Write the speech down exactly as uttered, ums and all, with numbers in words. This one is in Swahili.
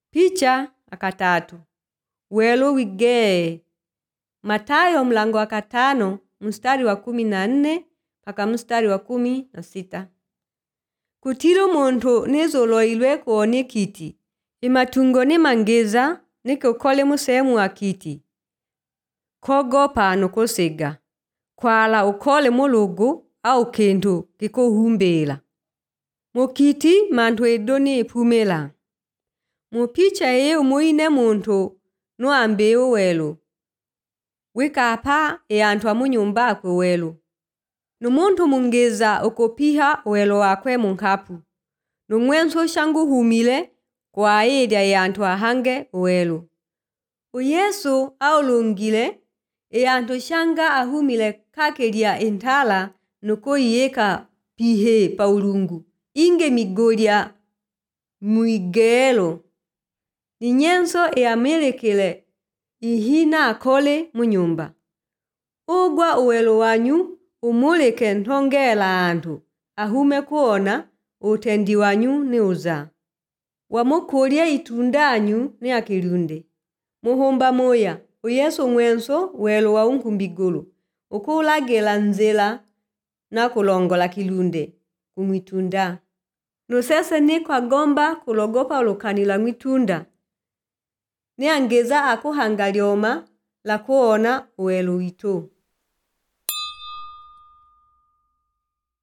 Picha akatatu. Welo wigee. Matayo mlango akatano mstari wa kumi na nne paka mstari wa kumi na sita. Kutilo muntu nizoloilwe kuone kiti. Imatungo ni mangeza niko kole musemu wa kiti. Kogopa nukosega. Kwala ukole mulugu au kendo kiko humbela. Mukiti mantu edoni pumela. Mupicha ye umuine muntu nuambe welo. Wika apa e antu amunyumba kwe welo. Numuntu mungeza ukopiha welo wakwe munkapu. Numwenso shangu humile kwa aedia e antu ahange welo. Uyesu au lungile e antu shanga ahumile kakedia entala nuko yeka pihe paulungu. Inge migodia muigelo. Ninyenso e amelekele ihina akole munyumba. Ugwa uwelo wanyu umuleke ntongela antu. Ahume kuona utendi wanyu ni uza. Wamukulia itunda anyu ni akilunde. Muhumba moya. Uyesu mwenso welo wa unkumbigulu. Ukulagela nzela na kulongola kilunde kumwitunda. Nusese ni kwa gomba kulogopa ulukanila mwitunda. Ni angeza akuhangalioma la kuona uwelo ito.